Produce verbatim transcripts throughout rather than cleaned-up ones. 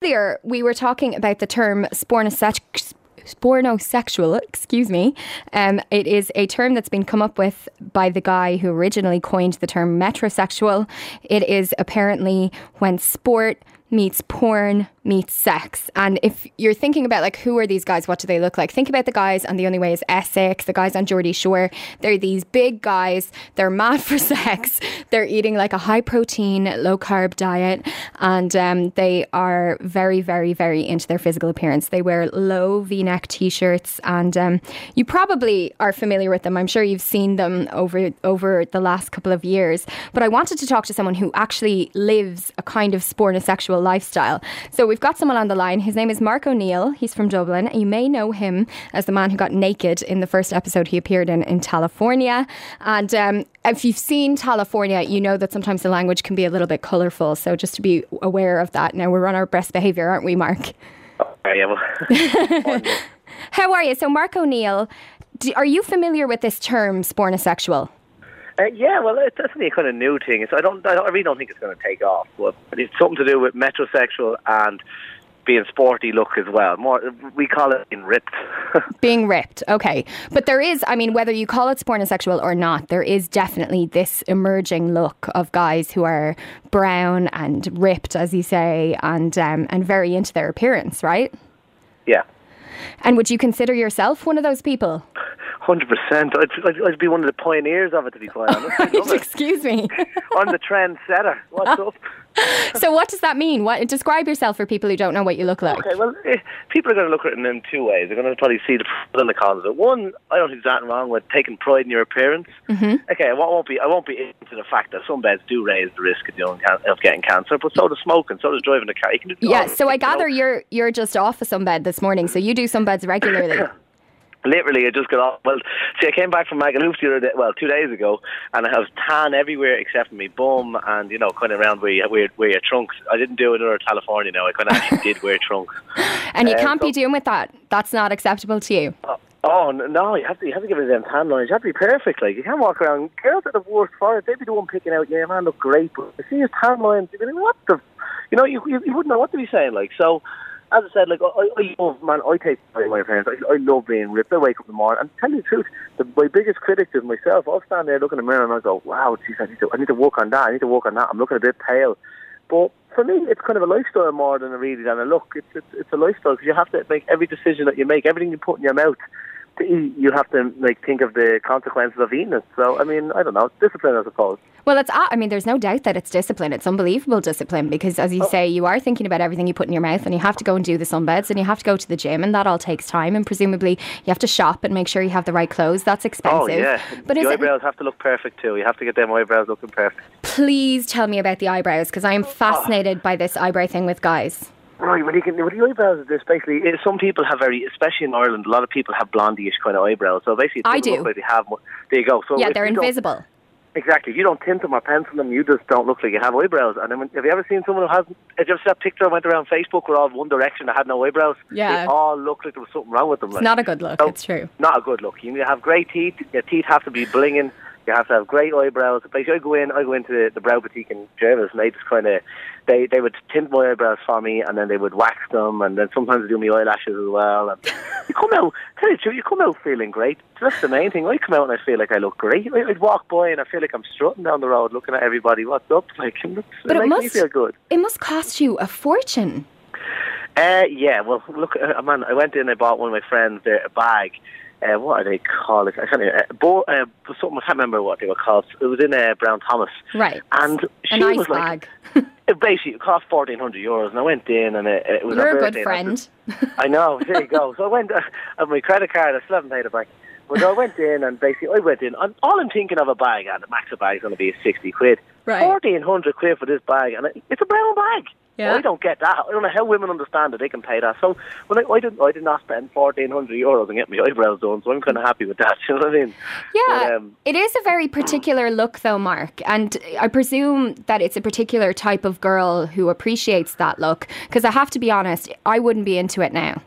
earlier we were talking about the term spornosex- spornosexual, excuse me. Um, it is a term that's been come up with by the guy who originally coined the term metrosexual. It is apparently when sport meets porn meets sex. And if you're thinking about like, who are these guys, what do they look like, think about the guys on The Only Way is Essex, the guys on Geordie Shore. They're these big guys, they're mad for sex, they're eating like a high protein low carb diet, and um, they are very very very into their physical appearance. They wear low v-neck t-shirts, and um, you probably are familiar with them. I'm sure you've seen them over over the last couple of years, but I wanted to talk to someone who actually lives a kind of spornosexual lifestyle. So we've got someone on the line. His name is Mark O'Neill. He's from Dublin. You may know him as the man who got naked in the first episode he appeared in in California. And um, if you've seen California, you know that sometimes the language can be a little bit colourful. So just to be aware of that. Now, we're on our best behaviour, aren't we, Mark? Oh, yeah. How are you? So Mark O'Neill, do, are you familiar with this term, spornosexual? Uh, yeah, well, it's definitely a kind of new thing. So I don't, I don't, I really don't think it's going to take off. But it's something to do with metrosexual and being sporty look as well. More, we call it being ripped. Being ripped, okay. But there is, I mean, whether you call it spornosexual or not, there is definitely this emerging look of guys who are brown and ripped, as you say, and um, and very into their appearance, right? Yeah. And would you consider yourself one of those people? one hundred percent. I'd, I'd, I'd be one of the pioneers of it, to be quite honest. Excuse me. I'm the trendsetter. What's up? So what does that mean? What, describe yourself for people who don't know what you look like. Okay, well, eh, people are going to look at it in two ways. They're going to probably see the pros and the cons of it. One, I don't think there's anything wrong with taking pride in your appearance. Mm-hmm. Okay, I won't be I won't be into the fact that some beds do raise the risk of, you know, of getting cancer, but so does smoking, so does driving a car. You can do yeah, so I you gather know. you're you're just off of some bed this morning, so you do some beds regularly. Literally, I just got off. Well, see, I came back from Magaluf the other day, well, two days ago, and I have tan everywhere except for my bum and, you know, kind of around where you wear, wear your trunks. I didn't do another California now. I kind of actually did wear trunks. And you um, can't so, be doing with that. That's not acceptable to you. Uh, oh, no, you have to you have to give it them tan lines. You have to be perfect. Like, you can't walk around. Girls are the worst for it. They'd be the one picking out, yeah, man, look great. But you see his tan lines, you'd be like, what the... You know, you, you, you wouldn't know what to be saying, like, so... As I said, like, I, I love, man, I take pride in my appearance. I, I love being ripped. I wake up in the morning, and to tell you the truth, the, my biggest critic is myself. I'll stand there, look in the mirror, and I go, wow, geez, I need, to, I need to work on that, I need to work on that. I'm looking a bit pale. But for me, it's kind of a lifestyle more than a really than a look. It's, it's, it's a lifestyle, because you have to make every decision that you make, everything you put in your mouth, to eat, you have to, like, think of the consequences of eating it. So, I mean, I don't know, discipline, I suppose. Well, it's, I mean, there's no doubt that it's discipline. It's unbelievable discipline because, as you oh. say, you are thinking about everything you put in your mouth, and you have to go and do the sunbeds, and you have to go to the gym, and that all takes time. And presumably, you have to shop and make sure you have the right clothes. That's expensive. Oh, yeah. But the is eyebrows it, have to look perfect, too. You have to get them eyebrows looking perfect. Please tell me about the eyebrows, because I am fascinated oh. by this eyebrow thing with guys. Right, well, you can, with the eyebrows, there's basically, some people have very, especially in Ireland, a lot of people have blondie-ish kind of eyebrows. So basically, I do. Look like they have, there you go. So yeah, they're invisible. Exactly. If you don't tint them or pencil them, you just don't look like you have eyebrows. And then when, have you ever seen someone who has, have you ever seen that picture that went around Facebook where all One Direction that had no eyebrows? Yeah. They all look like there was something wrong with them. It's like. not a good look, so, it's true. Not a good look. You need to have great teeth. Your teeth have to be blinging. You have to have great eyebrows. Basically, I go in, I go into the, the brow boutique in Jervis, and they just kind of, they, they would tint my eyebrows for me, and then they would wax them, and then sometimes they do my eyelashes as well. And you come out, tell you the truth, you come out feeling great. That's the main thing. I come out and I feel like I look great. I'd walk by and I feel like I'm strutting down the road, looking at everybody. What's up? Like, it but it, makes must me feel good. It must cost you a fortune. Uh, yeah. Well, look, uh, man, I went in. I bought one of my friends there a bag. Uh, what are they called? I can't even, uh, bo- uh, something, I can't remember what they were called. It was in uh, Brown Thomas. Right. And she a nice was bag. like, it basically, it cost fourteen hundred euros, and I went in, and it, it was You're a a good friend. I know, there you go. So I went, uh, on my credit card, I still haven't paid it back. But I went in, and basically, I went in, and all I'm thinking of a bag, and the max of bag is going to be sixty quid. Right. fourteen hundred quid for this bag, and it's a brown bag. Yeah. I don't get that. I don't know how women understand that they can pay that. So when I, I did, I did not spend fourteen hundred euros and get my eyebrows done. So I'm kind of happy with that. You know what I mean? Yeah, but, um, it is a very particular look, though, Mark. And I presume that it's a particular type of girl who appreciates that look. Because I have to be honest, I wouldn't be into it now.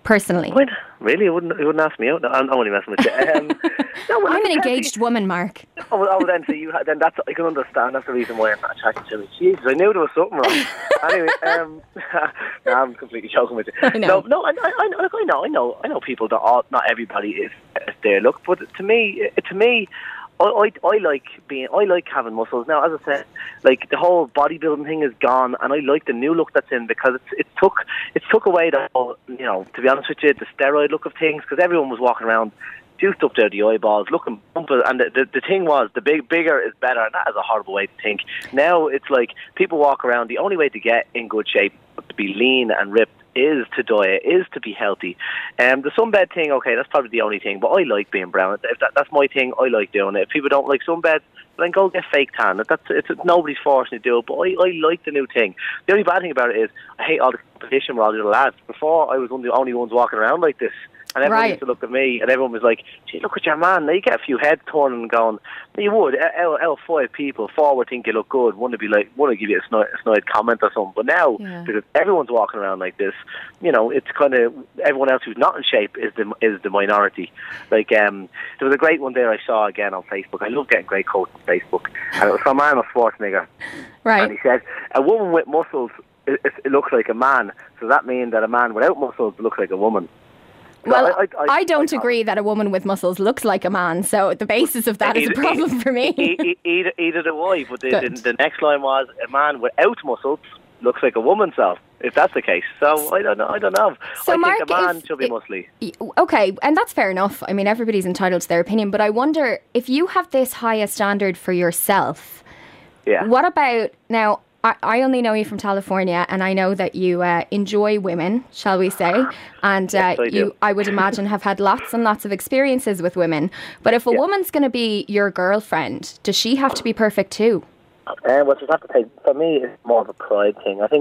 personally. What? Really? You wouldn't, you wouldn't ask me out? No, I'm only messing with you. Um, no, well, I'm an engaged me. woman, Mark. Oh, well, oh, then, so you, then that's, I can understand. That's the reason why I'm not attracted to me. Jesus, I knew there was something wrong. Anyway, um, no, I'm completely joking with you. I know. No, no, I, I, I, know, I know, I know, I know people that all, not everybody is, is there. Look, but to me, to me, I, I, I like being, I like having muscles. Now, as I said, like the whole bodybuilding thing is gone, and I like the new look that's in because it's, it took, it took away the whole, you know, to be honest with you, the steroid look of things, because everyone was walking around juiced up there, the eyeballs, looking bumpy, and the, the the thing was, the big bigger is better, and that is a horrible way to think. Now it's like people walk around. The only way to get in good shape, to be lean and ripped, is to diet, is to be healthy. Um, the sunbed thing, okay, that's probably the only thing, but I like being brown. If that, that's my thing, I like doing it. If people don't like sunbed, then go get fake tan. That's it's, it's nobody's forcing you to do it, but I, I like the new thing. The only bad thing about it is I hate all the competition with all the other lads. Before, I was one of the only ones walking around like this. And everyone Right. used to look at me, and everyone was like, gee, look at your man. Now you get a few heads turning and going, you would. L, L five people, four would think you look good. One would be like, one would give you a snide, a snide comment or something. But now, Yeah. because everyone's walking around like this, you know, it's kind of, everyone else who's not in shape is the is the minority. Like, um, there was a great one there I saw again on Facebook. I love getting great quotes on Facebook. And it was from Arnold Schwarzenegger. Right. And he said, a woman with muscles, it, it looks like a man. So that means that a man without muscles looks like a woman. So Well, I, I, I, I don't I, agree that a woman with muscles looks like a man, so the basis of that is a Either- problem for me. e- e- either, either do I, but the, the, Good. the next line was, a man without muscles looks like a woman, so if that's the case. So I don't know. I don't know. So, I Mark, think a man if- should be muscly. Okay, and that's fair enough. I mean, everybody's entitled to their opinion, but I wonder if you have this high a standard for yourself, Yeah. what about now? I, I only know you from California, and I know that you uh, enjoy women, shall we say, and uh, Yes, I do. you, I would imagine, have had lots and lots of experiences with women. But if a Yeah. woman's going to be your girlfriend, does she have to be perfect too? And what you have to take, for me, it's more of a pride thing. I think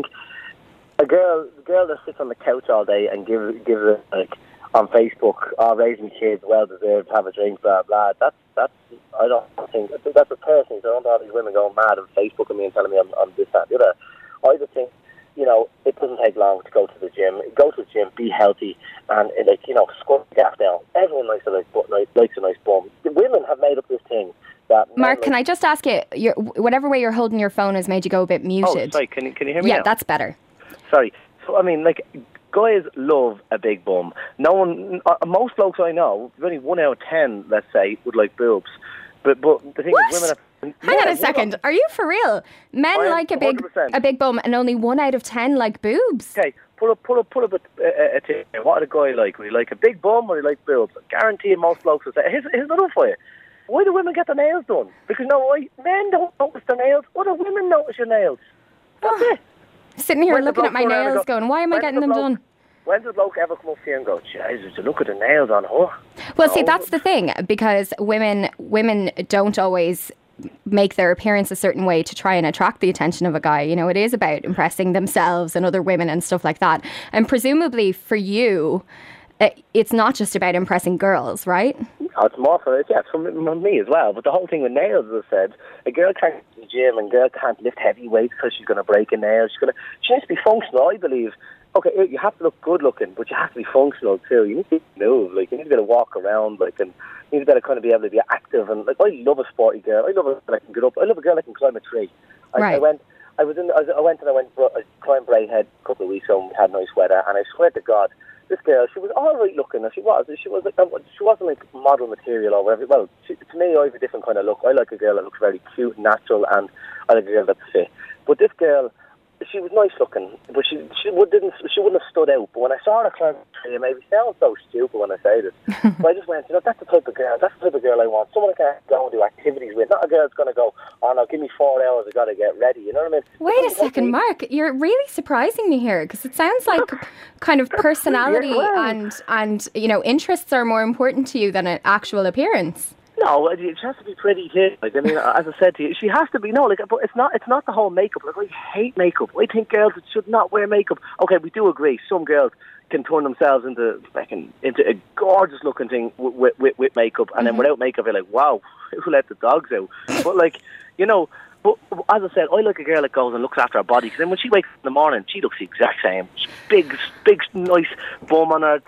a girl, a girl that sits on the couch all day and gives gives it like on Facebook, oh, raising kids, well deserved, have a drink, blah blah. That's that's I don't think that's a person. So I don't have these women going mad on Facebook and me and telling me I'm, I'm this, that, and the other. I just think, you know, it doesn't take long to go to the gym. Go to the gym, be healthy, and uh, like you know, squat the gaff down. Everyone likes a nice, butt, nice, likes a nice bum. The women have made up this thing. That Mark, men can like, I just ask you, your, whatever way you're holding your phone has made you go a bit Oh, muted. sorry. Can you can you hear me yeah, now? that's better. Sorry. So, I mean, like, guys love a big bum. No one, uh, most blokes I know, only one out of ten, let's say, would like boobs. But but the thing What? is, women have... Hang Yeah, on a women- second. Are you for real? Men I am like a big one hundred percent. a big bum, and only one out of ten like boobs. Okay, pull up, pull up, pull up a, a, a thing. What would a guy like? Would he like a big bum or would he like boobs? I guarantee most blokes will say, here's, here's another one for you. Why do women get their nails done? Because no, why? Men don't notice their nails. Why do women notice your nails? That's it. Sitting here When the looking at bloke my go around and nails, go, going, "Why am I when getting the them bloke- done?" When does a bloke ever come up here and go, Jesus, look at the nails on her? Well, see, No. that's the thing, because women women don't always make their appearance a certain way to try and attract the attention of a guy. You know, it is about impressing themselves and other women and stuff like that. And presumably for you, uh, it's not just about impressing girls, right? Oh, it's more for it, yeah, it's for me as well. But the whole thing with nails, as I said, a girl can't go to the gym and a girl can't lift heavy weights because she's going to break a nail. She's going to, she needs to be functional, I believe. Okay, you have to look good looking, but you have to be functional too. You need to move, like you need to be able to walk around, like, and you need to be able to kind of be able to be active. And like, I love a sporty girl. I love a girl that can get up. I love a girl that can climb a tree. I, Right. I went, I was in, I, was, I went and I went, I climbed Braehead a couple of weeks ago and we had nice weather. And I swear to God, this girl, she was all right looking. She was, she was, like, she wasn't like model material or whatever. Well, she, to me, I have a different kind of look. I like a girl that looks very cute, and natural, and I like a girl that's fit. But this girl, she was nice looking, but she she would, didn't she wouldn't have stood out. But when I saw her climb the tree, it made me sound so stupid when I say this. But I just went, you know, that's the type of girl. That's the type of girl I want. Someone I can go and do activities with. Not a girl that's going to go, oh no, give me four hours. I got to get ready. You know what I mean? Wait a It's like second, me- Mark. You're really surprising me here, because it sounds like kind of personality Yeah, well. and and you know interests are more important to you than an actual appearance. No, it has to be pretty too. Like I mean, as I said to you, she has to be. No, like, but it's not. It's not the whole makeup. Like I hate makeup. I think girls should not wear makeup. Okay, we do agree. Some girls can turn themselves into fucking into a gorgeous looking thing with with, with makeup, and then without makeup, you're like, wow, who let the dogs out? But like, you know. But as I said, I like a girl that goes and looks after her body, because then when she wakes up in the morning, she looks the exact same. Big, big, nice bum on her,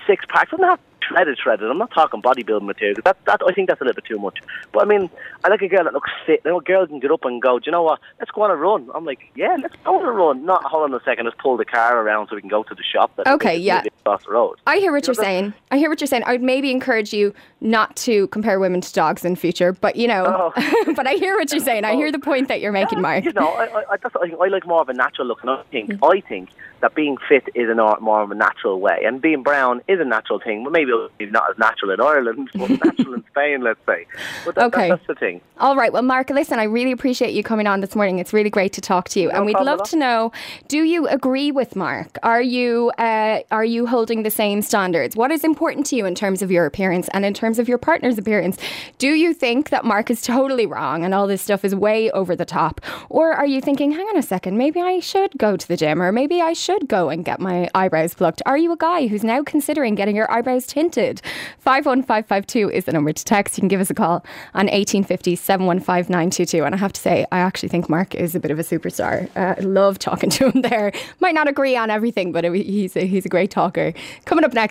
six pack. I'm not shredded, shredded. I'm not talking bodybuilding material. That, that, I think that's a little bit too much. But I mean, I like a girl that looks fit. You know, a girl can get up and go, do you know what? Let's go on a run. I'm like, yeah, let's go on a run. Not, hold on a second, let's pull the car around so we can go to the shop. That okay, yeah. Across the road. I hear what you you're know, saying. I hear what you're saying. I would maybe encourage you not to compare women to dogs in future, but you know, oh. but I hear what you're saying. I hear the point that you're making, yeah, Mark. You know, I, I, that's, I, I like more of a natural look, and I think, mm. I think that being fit is a more of a natural way, and being brown is a natural thing, but maybe it's not as natural in Ireland, but natural in Spain, let's say. But that, okay. that, that's the thing. All right, well, Mark, listen, I really appreciate you coming on this morning. It's really great to talk to you, no and we'd love to know, do you agree with Mark? Are you uh, are you holding the same standards? What is important to you in terms of your appearance and in terms of your partner's appearance? Do you think that Mark is totally wrong and all this stuff is way over the top? Or are you thinking, hang on a second, maybe I should go to the gym, or maybe I should go and get my eyebrows plucked? Are you a guy who's now considering getting your eyebrows tinted? five one five five two is the number to text. You can give us a call on eighteen fifty, seven one five, nine two two. And I have to say, I actually think Mark is a bit of a superstar. Uh, I love talking to him there. Might not agree on everything, but he's a, he's a great talker. Coming up next,